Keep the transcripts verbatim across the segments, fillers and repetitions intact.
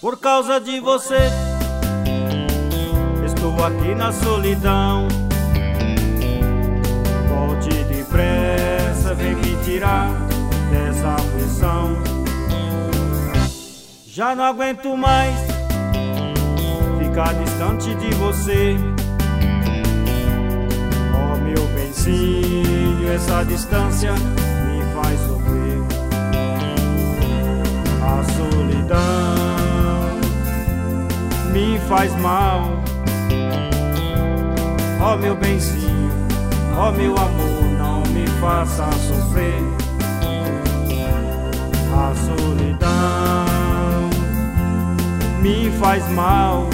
Por causa de você, estou aqui na solidão. Volte depressa, vem me tirar dessa aflição. Já não aguento mais ficar distante de você. Oh, meu benzinho, essa distância me faz sofrer. A solidão me faz mal. Oh, meu benzinho, oh, meu amor, não me faça sofrer. A solidão me faz mal.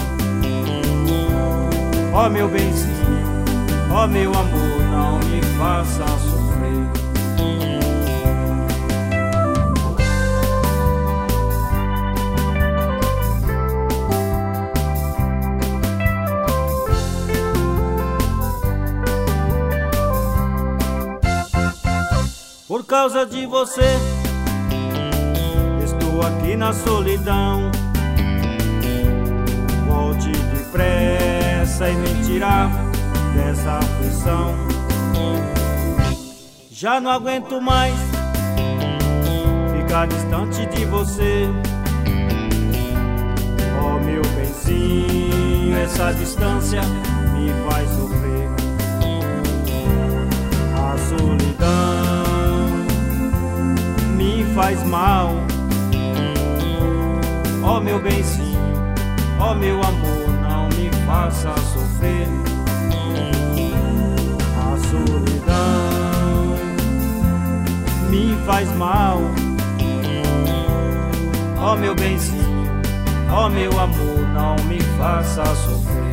Oh, meu benzinho, oh, meu amor, não me faça sofrer. Por causa de você, estou aqui na solidão. Volte depressa e me tirar dessa aflição. Já não aguento mais ficar distante de você. Oh, meu benzinho, essa distância me faz sofrer. A solidão me faz mal. Oh, meu benzinho, oh, meu amor, não me faça sofrer. A solidão me faz mal. Oh, meu benzinho, oh, meu amor, não me faça sofrer.